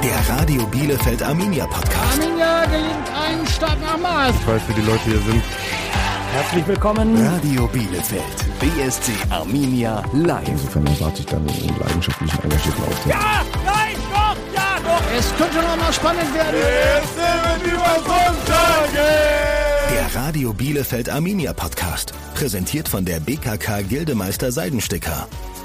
Der Radio Bielefeld Arminia Podcast. Arminia gelingt ein Start nach Maß. Ich weiß, wie die Leute hier sind. Herzlich willkommen. Radio Bielefeld. BSC Arminia live. Insofern erwarte ich dann einen leidenschaftlichen, engagierten Auftritt. Ja, nein, doch, ja, doch. Es könnte noch mal spannend werden. Der Radio Bielefeld Arminia Podcast. Präsentiert von der BKK Gildemeister Seidensticker.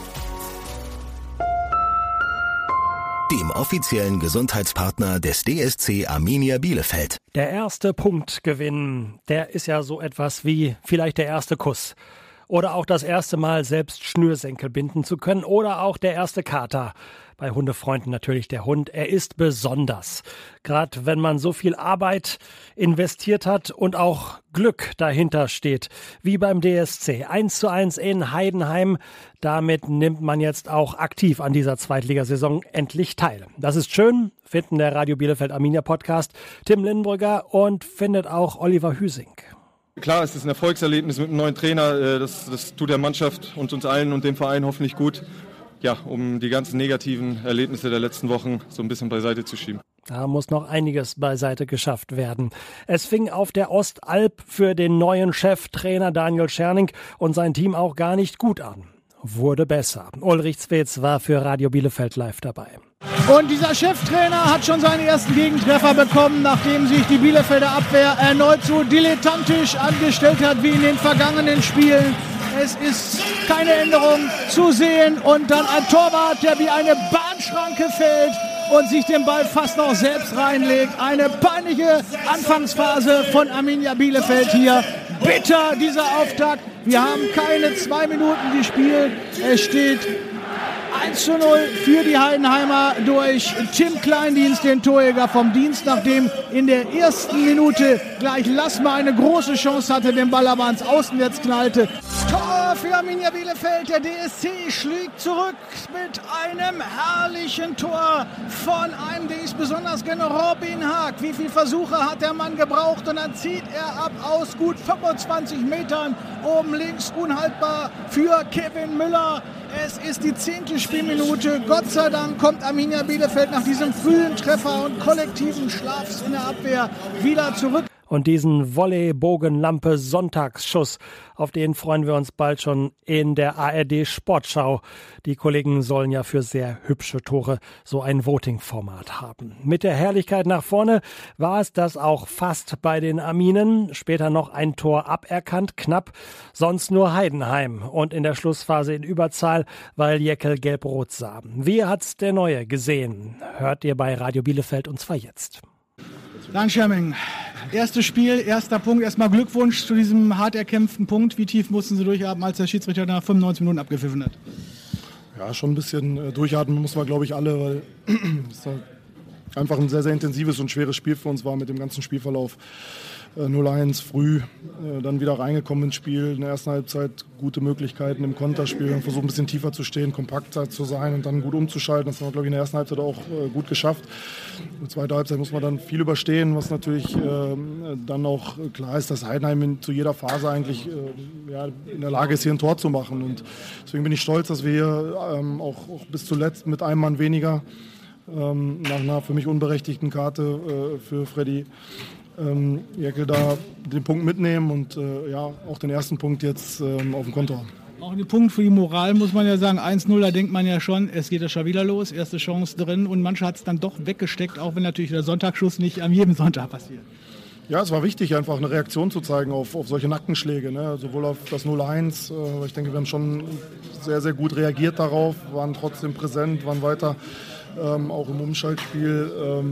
Dem offiziellen Gesundheitspartner des DSC Arminia Bielefeld. Der erste Punktgewinn, der ist ja so etwas wie vielleicht der erste Kuss. Oder auch das erste Mal selbst Schnürsenkel binden zu können. Oder auch der erste Kater. Bei Hundefreunden natürlich der Hund. Er ist besonders. Gerade wenn man so viel Arbeit investiert hat und auch Glück dahinter steht. Wie beim DSC. 1:1 in Heidenheim. Damit nimmt man jetzt auch aktiv an dieser Zweitligasaison endlich teil. Das ist schön, finden der Radio Bielefeld Arminia Podcast Tim Lindenbrügger und findet auch Oliver Hüsing. Klar, es ist ein Erfolgserlebnis mit einem neuen Trainer. Das tut der Mannschaft und uns allen und dem Verein hoffentlich gut. Ja, um die ganzen negativen Erlebnisse der letzten Wochen so ein bisschen beiseite zu schieben. Da muss noch einiges beiseite geschafft werden. Es fing auf der Ostalb für den neuen Cheftrainer Daniel Scherning und sein Team auch gar nicht gut an. Wurde besser. Ulrich Zwetz war für Radio Bielefeld live dabei. Und dieser Cheftrainer hat schon seinen ersten Gegentreffer bekommen, nachdem sich die Bielefelder Abwehr erneut so dilettantisch angestellt hat wie in den vergangenen Spielen. Es ist keine Änderung zu sehen und dann ein Torwart, der wie eine Bahnschranke fällt und sich den Ball fast noch selbst reinlegt. Eine peinliche Anfangsphase von Arminia Bielefeld hier. Bitter dieser Auftakt. Wir haben keine 2 Minuten gespielt. Es steht 1:0 für die Heidenheimer durch Tim Kleindienst, den Torjäger vom Dienst, nachdem in der ersten Minute gleich Lassmer eine große Chance hatte, den Ball aber ans Außennetz knallte. Tor für Arminia Bielefeld, der DSC schlägt zurück mit einem herrlichen Tor von einem, den ich besonders kenne, Robin Haag. Wie viele Versuche hat der Mann gebraucht und dann zieht er ab aus gut 25 Metern oben links, unhaltbar für Kevin Müller. Es ist die 10. Spielminute. Gott sei Dank kommt Arminia Bielefeld nach diesem frühen Treffer und kollektiven Schlafs in der Abwehr wieder zurück. Und diesen Volley-Bogenlampe-Sonntagsschuss, auf den freuen wir uns bald schon in der ARD-Sportschau. Die Kollegen sollen ja für sehr hübsche Tore so ein Voting-Format haben. Mit der Herrlichkeit nach vorne war es das auch fast bei den Arminen. Später noch ein Tor aberkannt, knapp, sonst nur Heidenheim. Und in der Schlussphase in Überzahl, weil Jäckel gelb-rot sah. Wie hat's der Neue gesehen? Hört ihr bei Radio Bielefeld und zwar jetzt. Danke, Scherming. Erstes Spiel, erster Punkt. Erstmal Glückwunsch zu diesem hart erkämpften Punkt. Wie tief mussten Sie durchatmen, als der Schiedsrichter nach 95 Minuten abgepfiffen hat? Ja, schon ein bisschen durchatmen muss man, glaube ich, alle, weil es einfach ein sehr, sehr intensives und schweres Spiel für uns war mit dem ganzen Spielverlauf. 0-1 früh, dann wieder reingekommen ins Spiel. In der ersten Halbzeit gute Möglichkeiten im Konterspiel. Wir haben versucht, ein bisschen tiefer zu stehen, kompakter zu sein und dann gut umzuschalten. Das haben wir, glaube ich, in der ersten Halbzeit auch gut geschafft. In der zweiten Halbzeit muss man dann viel überstehen, was natürlich dann auch klar ist, dass Heidenheim zu jeder Phase eigentlich in der Lage ist, hier ein Tor zu machen. Und deswegen bin ich stolz, dass wir hier auch bis zuletzt mit einem Mann weniger nach einer für mich unberechtigten Karte für Freddy Jäckel da den Punkt mitnehmen und auch den ersten Punkt jetzt auf dem Konto haben. Auch ein Punkt für die Moral, muss man ja sagen. 1:0, da denkt man ja schon, es geht ja schon wieder los. Erste Chance drin und manche hat es dann doch weggesteckt, auch wenn natürlich der Sonntagsschuss nicht an jedem Sonntag passiert. Ja, es war wichtig, einfach eine Reaktion zu zeigen auf solche Nackenschläge, ne? Sowohl auf das 0-1. Ich denke, wir haben schon sehr, sehr gut reagiert darauf, waren trotzdem präsent, waren weiter auch im Umschaltspiel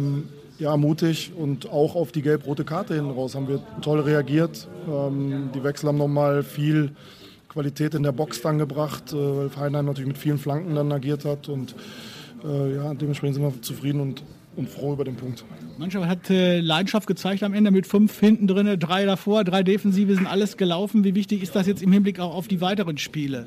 mutig und auch auf die gelb-rote Karte hinten raus haben wir toll reagiert. Die Wechsel haben nochmal viel Qualität in der Box dann gebracht, weil Heidenheim natürlich mit vielen Flanken dann agiert hat und dementsprechend sind wir zufrieden und froh über den Punkt. Die Mannschaft hat Leidenschaft gezeigt am Ende mit 5 hinten drin, 3 davor, 3 Defensive sind alles gelaufen. Wie wichtig ist das jetzt im Hinblick auch auf die weiteren Spiele?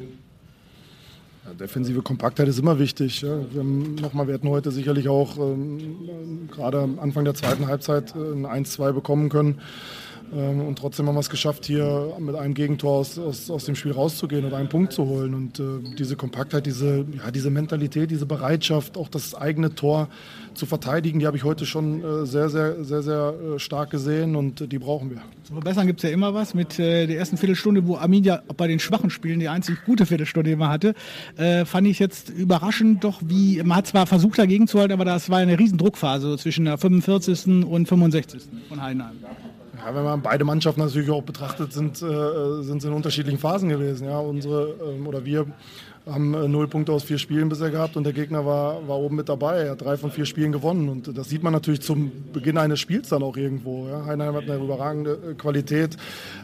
Ja, defensive Kompaktheit ist immer wichtig. Ja. Wir hätten heute sicherlich auch gerade am Anfang der zweiten Halbzeit ein 1-2 bekommen können. Und trotzdem haben wir es geschafft, hier mit einem Gegentor aus dem Spiel rauszugehen und einen Punkt zu holen. Und diese Kompaktheit, diese Mentalität, diese Bereitschaft, auch das eigene Tor zu verteidigen, die habe ich heute schon sehr, sehr, sehr, sehr stark gesehen und die brauchen wir. Zu verbessern gibt es ja immer was. Mit der ersten Viertelstunde, wo Arminia bei den schwachen Spielen die einzig gute Viertelstunde immer hatte, fand ich jetzt überraschend doch, wie man hat zwar versucht dagegen zu halten, aber das war eine riesen Druckphase zwischen der 45. und 65. von Heidenheim. Ja, wenn man beide Mannschaften natürlich auch betrachtet, sind sie in unterschiedlichen Phasen gewesen. Ja, wir haben 0 Punkte aus 4 Spielen bisher gehabt und der Gegner war oben mit dabei. Er hat 3 von 4 Spielen gewonnen und das sieht man natürlich zum Beginn eines Spiels dann auch irgendwo. Ja. Heidenheim hat eine überragende Qualität,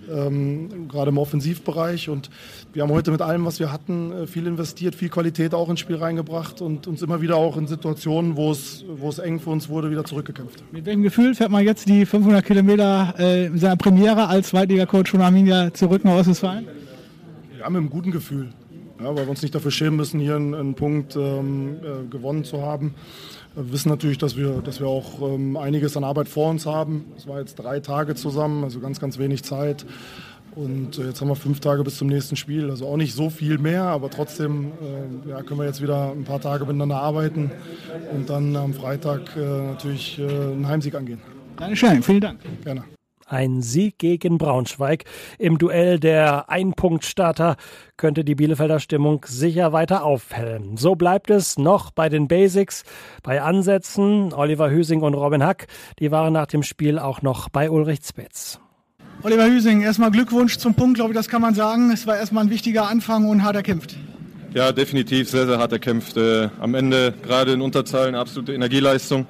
gerade im Offensivbereich, und wir haben heute mit allem, was wir hatten, viel investiert, viel Qualität auch ins Spiel reingebracht und uns immer wieder auch in Situationen, wo es eng für uns wurde, wieder zurückgekämpft. Mit welchem Gefühl fährt man jetzt die 500 Kilometer in seiner Premiere als Zweitliga-Coach von Arminia zurück nach Ostwestfalen? Ja, mit einem guten Gefühl. Ja, weil wir uns nicht dafür schämen müssen, hier einen Punkt gewonnen zu haben. Wir wissen natürlich, dass wir auch einiges an Arbeit vor uns haben. Es war jetzt 3 Tage zusammen, also ganz, ganz wenig Zeit. Und jetzt haben wir 5 Tage bis zum nächsten Spiel. Also auch nicht so viel mehr, aber trotzdem können wir jetzt wieder ein paar Tage miteinander arbeiten und dann am Freitag natürlich einen Heimsieg angehen. Deine Schein, vielen Dank. Gerne. Ein Sieg gegen Braunschweig im Duell der Einpunktstarter könnte die Bielefelder Stimmung sicher weiter aufhellen. So bleibt es noch bei den Basics, bei Ansätzen. Oliver Hüsing und Robin Hack, die waren nach dem Spiel auch noch bei Ulrich Zbetz. Oliver Hüsing, erstmal Glückwunsch zum Punkt, glaube ich, das kann man sagen. Es war erstmal ein wichtiger Anfang und hart erkämpft. Ja, definitiv sehr, sehr hart erkämpft. Am Ende gerade in Unterzahl eine absolute Energieleistung.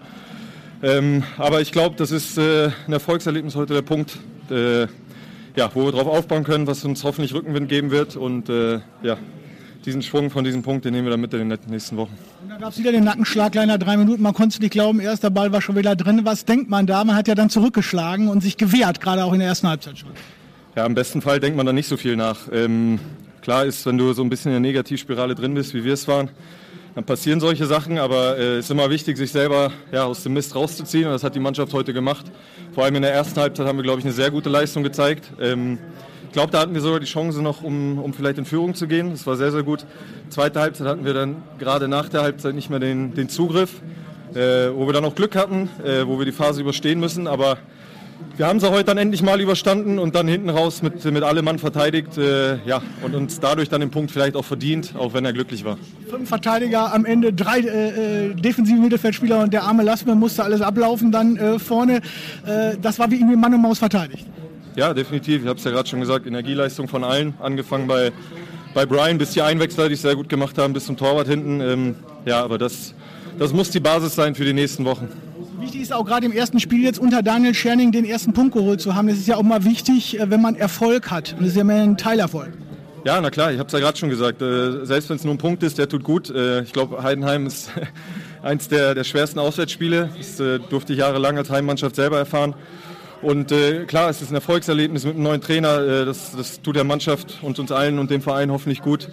Aber ich glaube, das ist ein Erfolgserlebnis heute, der Punkt, wo wir drauf aufbauen können, was uns hoffentlich Rückenwind geben wird. Und diesen Schwung von diesem Punkt, den nehmen wir dann mit in den nächsten Wochen. Und da gab es wieder den Nackenschlag, kleiner 3 Minuten. Man konnte es nicht glauben, erster Ball war schon wieder drin. Was denkt man da? Man hat ja dann zurückgeschlagen und sich gewehrt, gerade auch in der ersten Halbzeit schon. Ja, im besten Fall denkt man da nicht so viel nach. Klar ist, wenn du so ein bisschen in der Negativspirale drin bist, wie wir es waren, dann passieren solche Sachen, aber es ist immer wichtig, sich selber aus dem Mist rauszuziehen, und das hat die Mannschaft heute gemacht. Vor allem in der ersten Halbzeit haben wir, glaube ich, eine sehr gute Leistung gezeigt. Ich glaube, da hatten wir sogar die Chance noch, um vielleicht in Führung zu gehen. Das war sehr, sehr gut. Zweite Halbzeit hatten wir dann gerade nach der Halbzeit nicht mehr den Zugriff, wo wir dann auch Glück hatten, wo wir die Phase überstehen müssen, aber wir haben sie heute dann endlich mal überstanden und dann hinten raus mit allem Mann verteidigt und uns dadurch dann den Punkt vielleicht auch verdient, auch wenn er glücklich war. 5 Verteidiger am Ende, 3 defensive Mittelfeldspieler und der arme Lassmann musste alles ablaufen dann vorne. Das war wie irgendwie Mann und Maus verteidigt. Ja, definitiv. Ich habe es ja gerade schon gesagt, Energieleistung von allen, angefangen bei Brian, bis die Einwechsler, die es sehr gut gemacht haben, bis zum Torwart hinten. Aber das muss die Basis sein für die nächsten Wochen. Wichtig ist auch gerade im ersten Spiel jetzt unter Daniel Scherning den ersten Punkt geholt zu haben. Das ist ja auch mal wichtig, wenn man Erfolg hat. Und das ist ja mehr ein Teilerfolg. Ja, na klar, ich habe es ja gerade schon gesagt. Selbst wenn es nur ein Punkt ist, der tut gut. Ich glaube, Heidenheim ist eins der schwersten Auswärtsspiele. Das durfte ich jahrelang als Heimmannschaft selber erfahren. Und klar, es ist ein Erfolgserlebnis mit einem neuen Trainer. Das tut der Mannschaft und uns allen und dem Verein hoffentlich gut.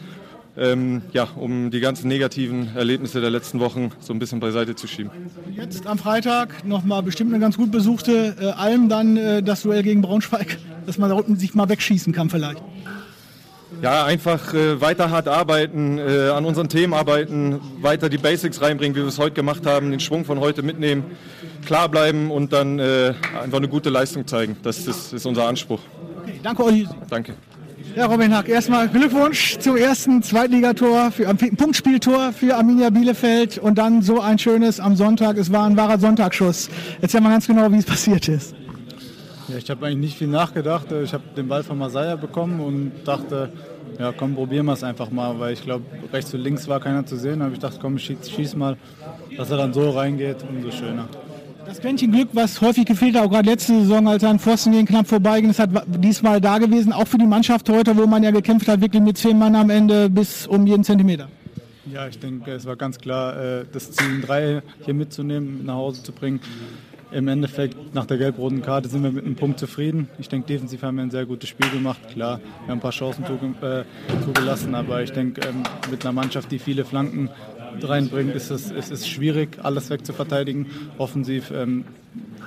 Um die ganzen negativen Erlebnisse der letzten Wochen so ein bisschen beiseite zu schieben. Jetzt am Freitag nochmal bestimmt eine ganz gut besuchte Alm, dann das Duell gegen Braunschweig, dass man da unten sich mal wegschießen kann vielleicht. Ja, einfach weiter hart arbeiten, an unseren Themen arbeiten, weiter die Basics reinbringen, wie wir es heute gemacht haben, den Schwung von heute mitnehmen, klar bleiben und dann einfach eine gute Leistung zeigen. Das ist unser Anspruch. Okay, danke, Olli. Danke. Ja, Robin Hack, erstmal Glückwunsch zum ersten Zweitligator, Punktspieltor für Arminia Bielefeld und dann so ein schönes am Sonntag. Es war ein wahrer Sonntagsschuss. Erzähl mal ganz genau, wie es passiert ist. Ja, ich habe eigentlich nicht viel nachgedacht. Ich habe den Ball von Masaya bekommen und dachte, ja komm, probieren wir es einfach mal, weil ich glaube, rechts und links war keiner zu sehen. Da habe ich gedacht, komm, schieß mal, dass er dann so reingeht, umso schöner. Das Quäntchen Glück, was häufig gefehlt hat, auch gerade letzte Saison, als er an Pfosten gegen knapp vorbeiging, das hat diesmal da gewesen, auch für die Mannschaft heute, wo man ja gekämpft hat, wirklich mit 10 Mann am Ende bis um jeden Zentimeter. Ja, ich denke, es war ganz klar, das Ziel 3 hier mitzunehmen, nach Hause zu bringen. Im Endeffekt, nach der gelb-roten Karte sind wir mit einem Punkt zufrieden. Ich denke, defensiv haben wir ein sehr gutes Spiel gemacht. Klar, wir haben ein paar Chancen zugelassen, aber ich denke, mit einer Mannschaft, die viele Flanken reinbringt, ist es schwierig, alles wegzuverteidigen. Offensiv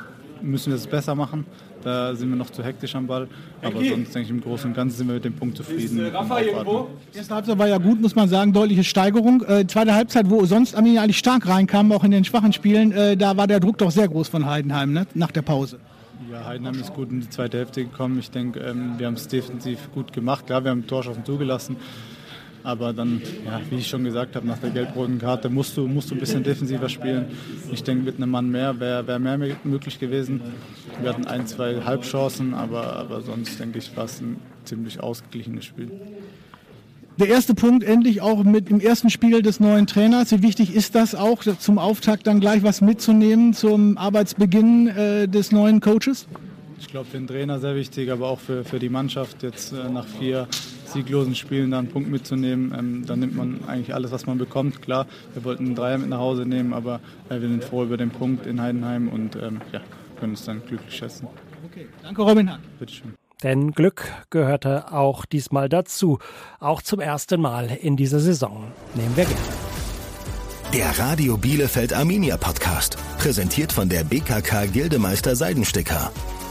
müssen wir es besser machen. Da sind wir noch zu hektisch am Ball. Aber sonst denke ich, im Großen und Ganzen sind wir mit dem Punkt zufrieden. Die erste Halbzeit war ja gut, muss man sagen, deutliche Steigerung. Zweite Halbzeit, wo sonst Arminia eigentlich stark reinkam, auch in den schwachen Spielen, da war der Druck doch sehr groß von Heidenheim, ne? Nach der Pause. Ja, Heidenheim ist gut in die zweite Hälfte gekommen. Ich denke, wir haben es defensiv gut gemacht. Klar, wir haben Torschancen zugelassen. Aber dann, ja, wie ich schon gesagt habe, nach der gelb-roten Karte musst du ein bisschen defensiver spielen. Ich denke, mit einem Mann mehr wäre mehr möglich gewesen. Wir hatten 1, 2 Halbchancen, aber sonst, denke ich, war es ein ziemlich ausgeglichenes Spiel. Der erste Punkt endlich auch mit dem ersten Spiel des neuen Trainers. Wie wichtig ist das auch, zum Auftakt dann gleich was mitzunehmen zum Arbeitsbeginn des neuen Coaches? Ich glaube, für den Trainer sehr wichtig, aber auch für die Mannschaft, jetzt nach 4 sieglosen Spielen da einen Punkt mitzunehmen. Dann nimmt man eigentlich alles, was man bekommt. Klar, wir wollten einen Dreier mit nach Hause nehmen, aber wir sind froh über den Punkt in Heidenheim und können uns dann glücklich schätzen. Okay, danke Robin Hahn. Bitteschön. Denn Glück gehörte auch diesmal dazu, auch zum ersten Mal in dieser Saison. Nehmen wir gerne. Der Radio Bielefeld Arminia Podcast, präsentiert von der BKK Gildemeister Seidensticker,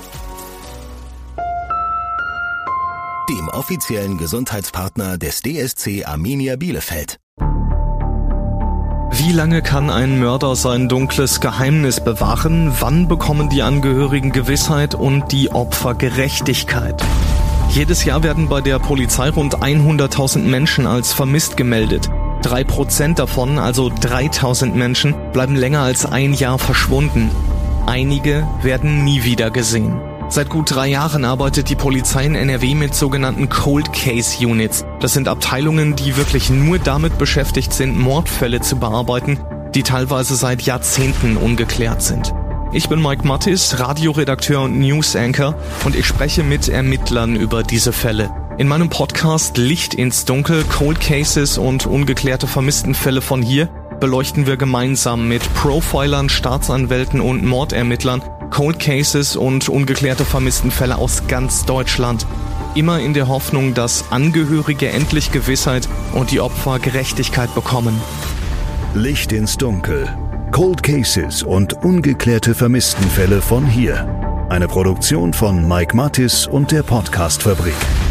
dem offiziellen Gesundheitspartner des DSC Arminia Bielefeld. Wie lange kann ein Mörder sein dunkles Geheimnis bewahren? Wann bekommen die Angehörigen Gewissheit und die Opfer Gerechtigkeit? Jedes Jahr werden bei der Polizei rund 100.000 Menschen als vermisst gemeldet. 3% davon, also 3.000 Menschen, bleiben länger als ein Jahr verschwunden. Einige werden nie wieder gesehen. Seit gut 3 Jahren arbeitet die Polizei in NRW mit sogenannten Cold Case Units. Das sind Abteilungen, die wirklich nur damit beschäftigt sind, Mordfälle zu bearbeiten, die teilweise seit Jahrzehnten ungeklärt sind. Ich bin Mike Mattis, Radioredakteur und News Anchor, und ich spreche mit Ermittlern über diese Fälle. In meinem Podcast Licht ins Dunkel, Cold Cases und ungeklärte Vermisstenfälle von hier beleuchten wir gemeinsam mit Profilern, Staatsanwälten und Mordermittlern Cold Cases und ungeklärte Vermisstenfälle aus ganz Deutschland. Immer in der Hoffnung, dass Angehörige endlich Gewissheit und die Opfer Gerechtigkeit bekommen. Licht ins Dunkel. Cold Cases und ungeklärte Vermisstenfälle von hier. Eine Produktion von Mike Mattis und der Podcast-Fabrik.